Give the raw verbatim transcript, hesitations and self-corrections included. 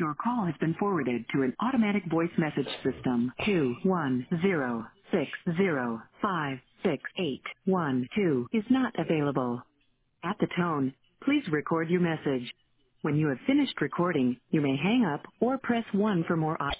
Your call has been forwarded to an automatic voice message system. Two one zero six zero five six eight one two is not available. At the tone, please record your message. When you have finished recording, you may hang up or press one for more options.